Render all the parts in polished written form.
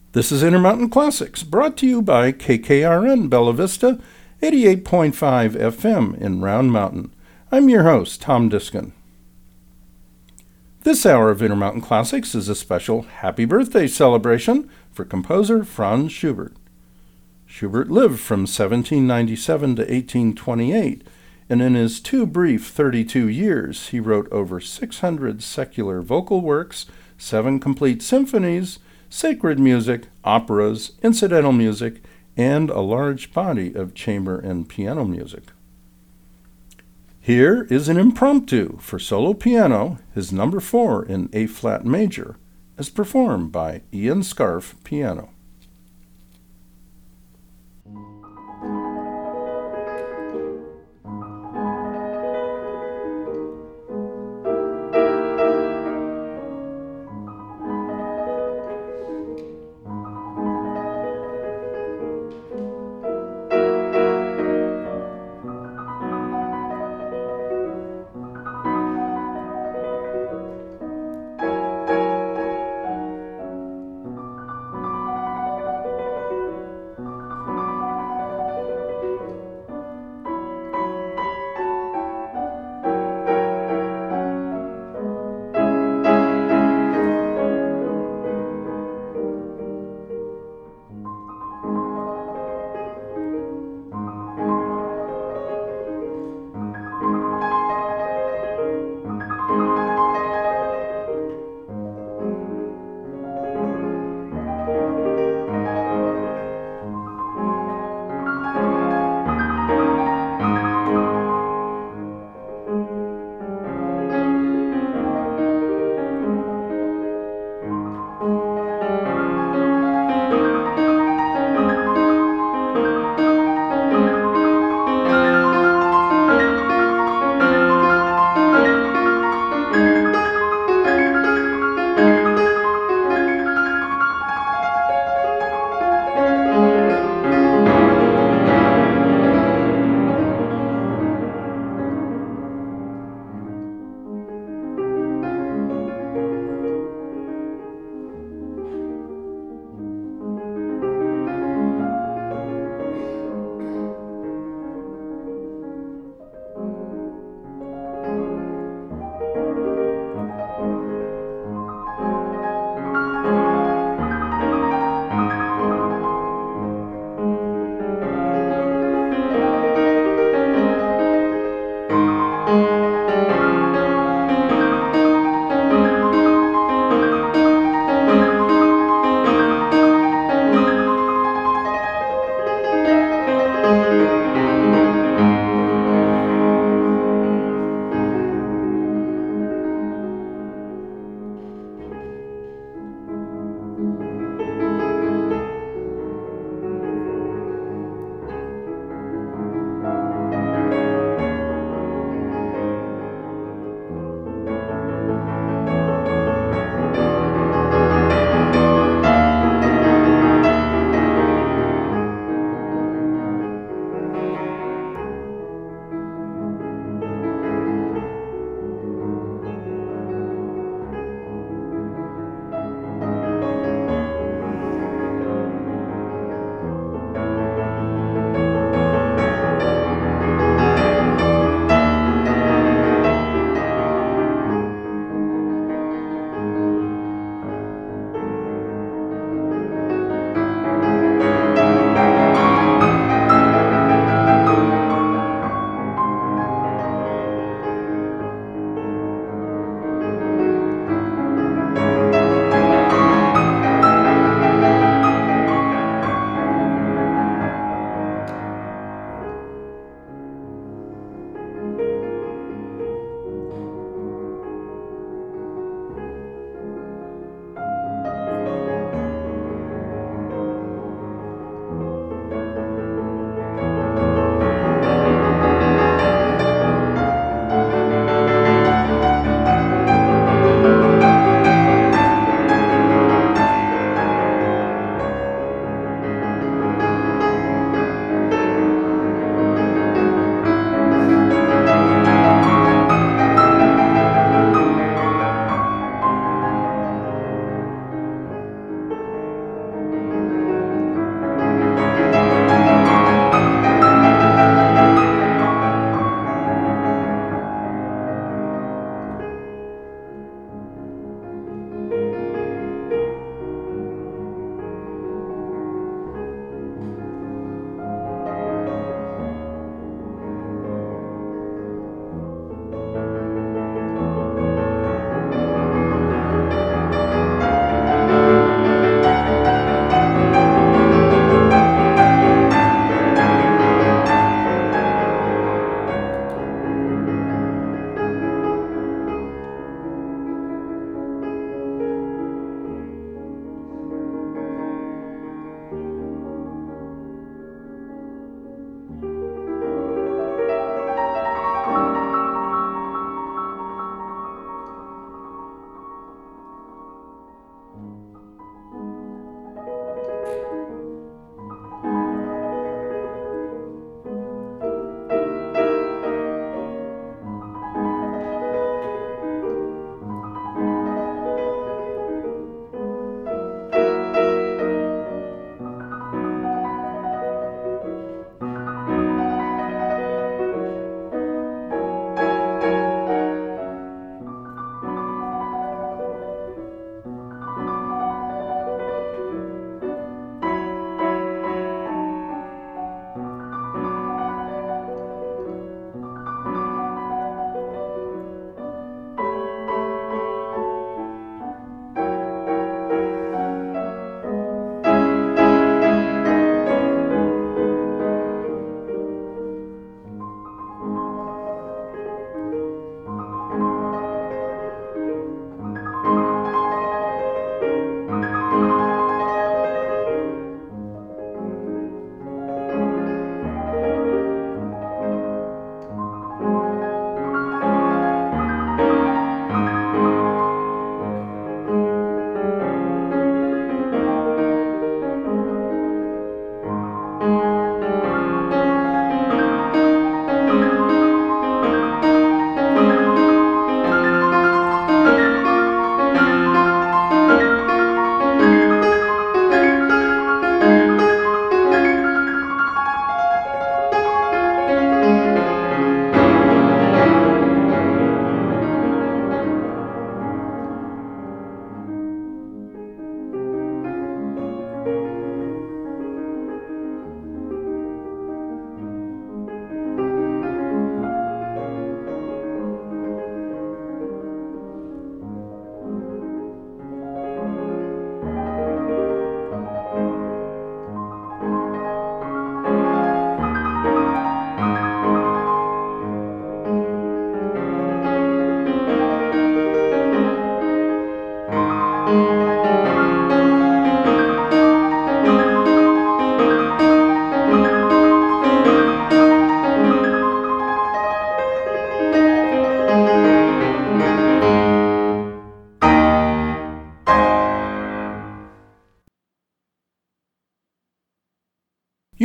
This is Intermountain Classics, brought to you by KKRN Bella Vista, 88.5 FM in Round Mountain. I'm your host, Tom Diskin. This hour of Intermountain Classics is a special happy birthday celebration for composer Franz Schubert. Schubert lived from 1797 to 1828, and in his too brief 32 years, he wrote over 600 secular vocal works, 7 complete symphonies, sacred music, operas, incidental music, and a large body of chamber and piano music. Here is an impromptu for solo piano, his number 4 in A-flat major, as performed by Ian Scarf Piano.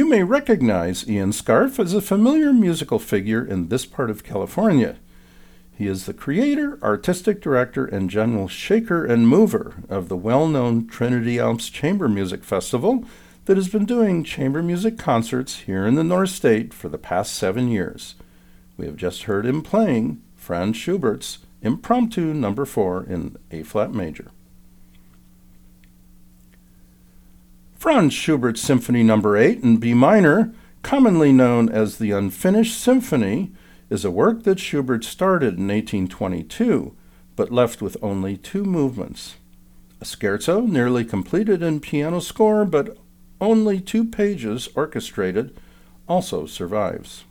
You may recognize Ian Scarf as a familiar musical figure in this part of California. He is the creator, artistic director, and general shaker and mover of the well-known Trinity Alps Chamber Music Festival that has been doing chamber music concerts here in the North State for the past 7 years. We have just heard him playing Franz Schubert's Impromptu No. 4 in A-flat major. Franz Schubert's Symphony No. 8 in B minor, commonly known as the Unfinished Symphony, is a work that Schubert started in 1822, but left with only 2 movements. A scherzo nearly completed in piano score, but only 2 pages orchestrated, also survives.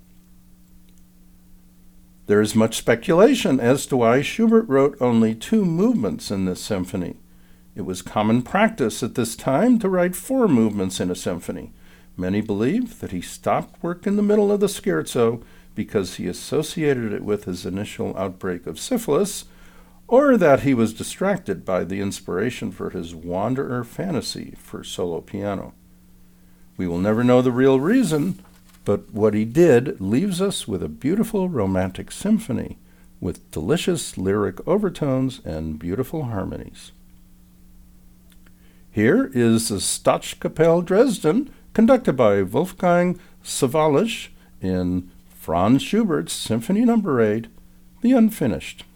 There is much speculation as to why Schubert wrote only 2 movements in this symphony. It was common practice at this time to write 4 movements in a symphony. Many believe that he stopped work in the middle of the scherzo because he associated it with his initial outbreak of syphilis, or that he was distracted by the inspiration for his Wanderer fantasy for solo piano. We will never know the real reason, but what he did leaves us with a beautiful romantic symphony with delicious lyric overtones and beautiful harmonies. Here is the Staatskapelle Dresden, conducted by Wolfgang Sawallisch in Franz Schubert's Symphony No. 8, The Unfinished.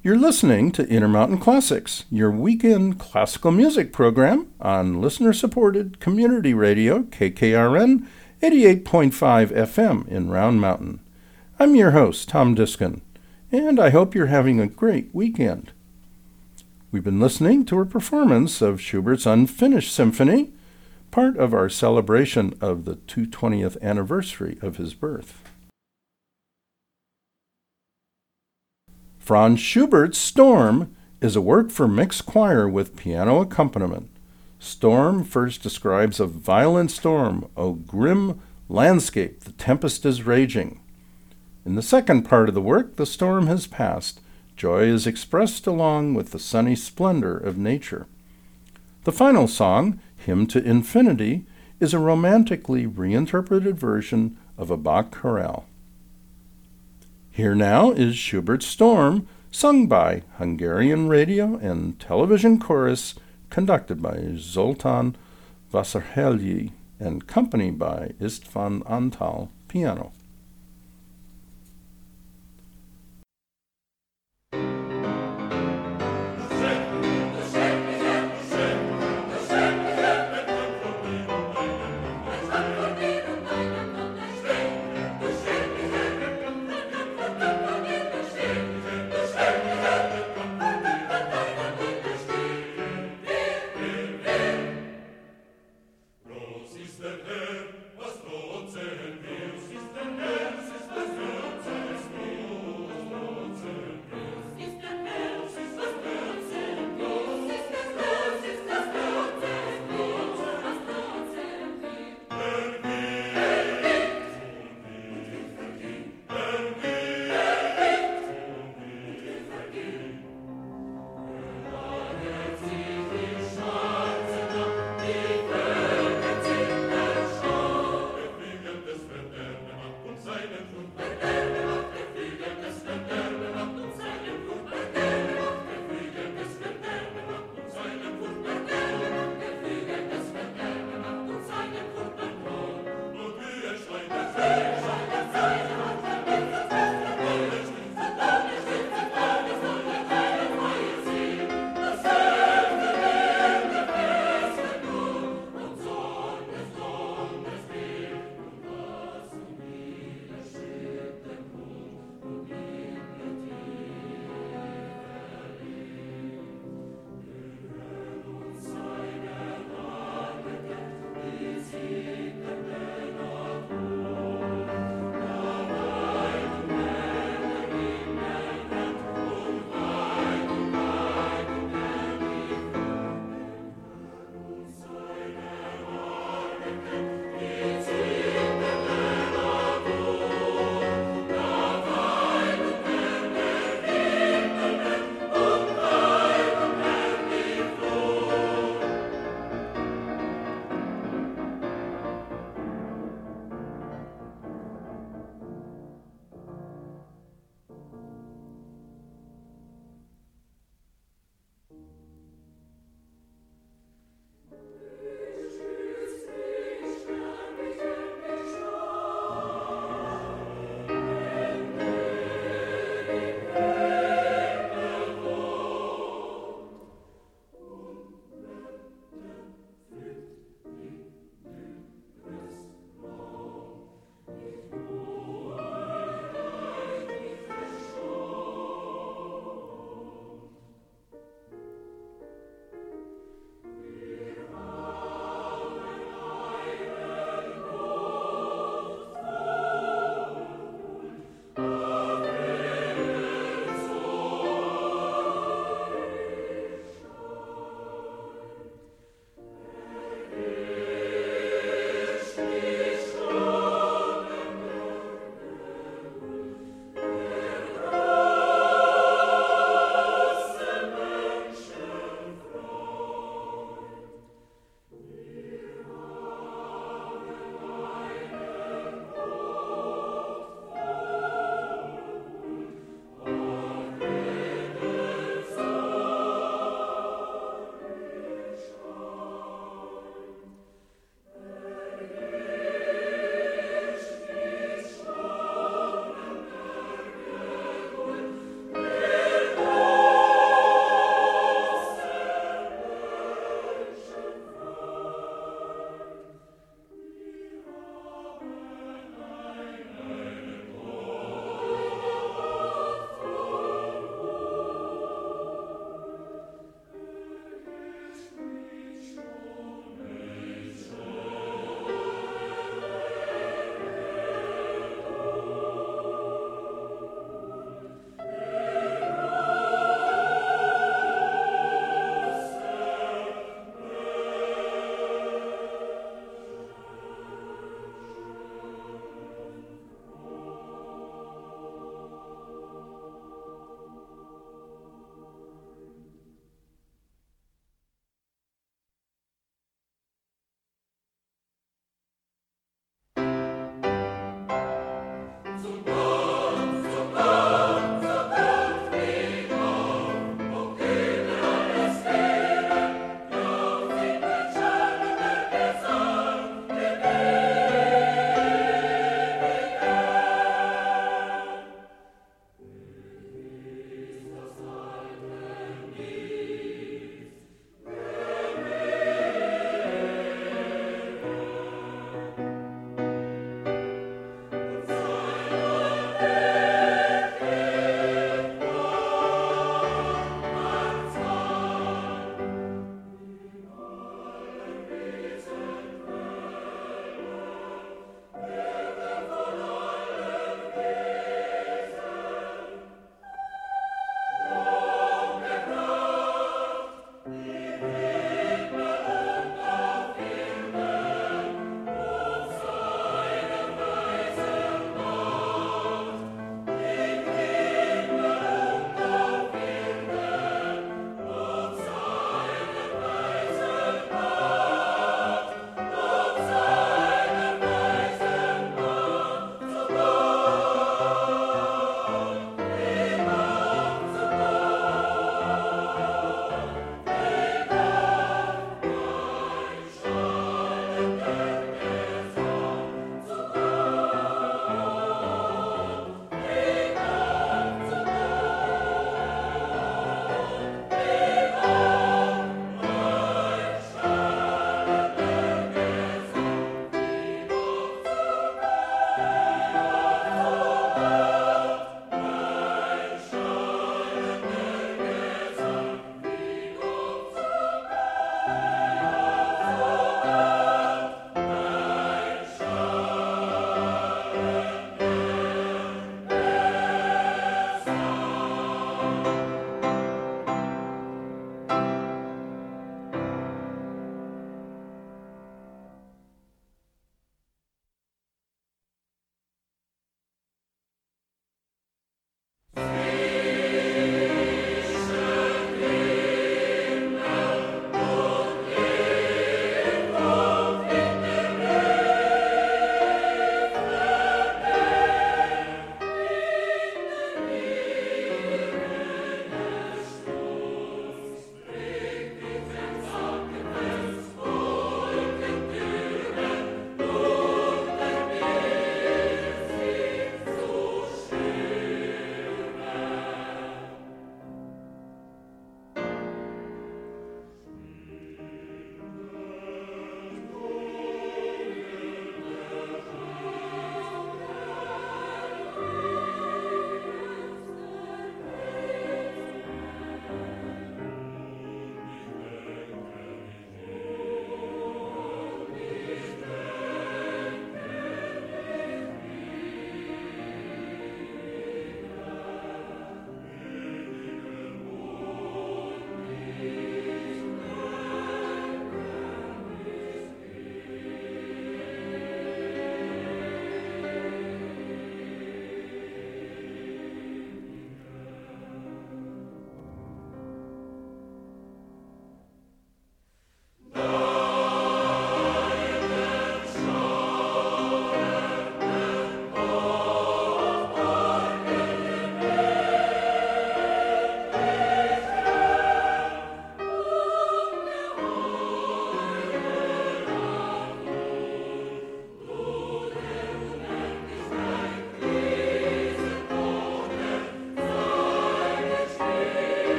You're listening to Intermountain Classics, your weekend classical music program on listener-supported community radio KKRN 88.5 FM in Round Mountain. I'm your host, Tom Diskin, and I hope you're having a great weekend. We've been listening to a performance of Schubert's Unfinished Symphony, part of our celebration of the 220th anniversary of his birth. Franz Schubert's Storm is a work for mixed choir with piano accompaniment. Storm first describes a violent storm, a grim landscape, the tempest is raging. In the second part of the work, the storm has passed. Joy is expressed along with the sunny splendor of nature. The final song, Hymn to Infinity, is a romantically reinterpreted version of a Bach chorale. Here now is Schubert's Storm, sung by Hungarian Radio and Television Chorus, conducted by Zoltán Vásárhelyi and accompanied by István Antal, piano. Groß ist der Herr, was Gott sehen will.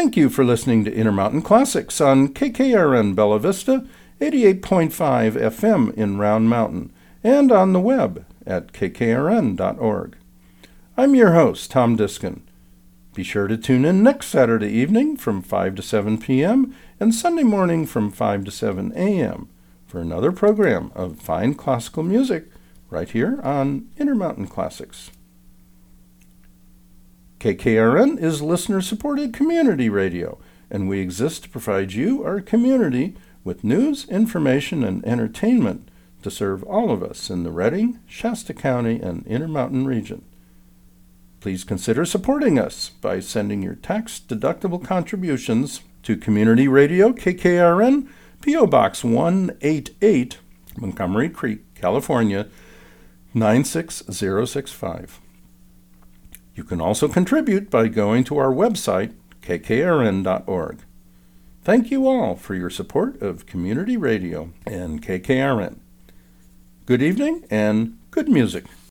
Thank you for listening to Intermountain Classics on KKRN Bella Vista, 88.5 FM in Round Mountain, and on the web at kkrn.org. I'm your host, Tom Diskin. Be sure to tune in next Saturday evening from 5 to 7 p.m. and Sunday morning from 5 to 7 a.m. for another program of fine classical music right here on Intermountain Classics. KKRN is listener-supported community radio, and we exist to provide you, our community, with news, information, and entertainment to serve all of us in the Redding, Shasta County, and Intermountain region. Please consider supporting us by sending your tax-deductible contributions to Community Radio KKRN, P.O. Box 188, Montgomery Creek, California, 96065. You can also contribute by going to our website, kkrn.org. Thank you all for your support of Community Radio and KKRN. Good evening and good music.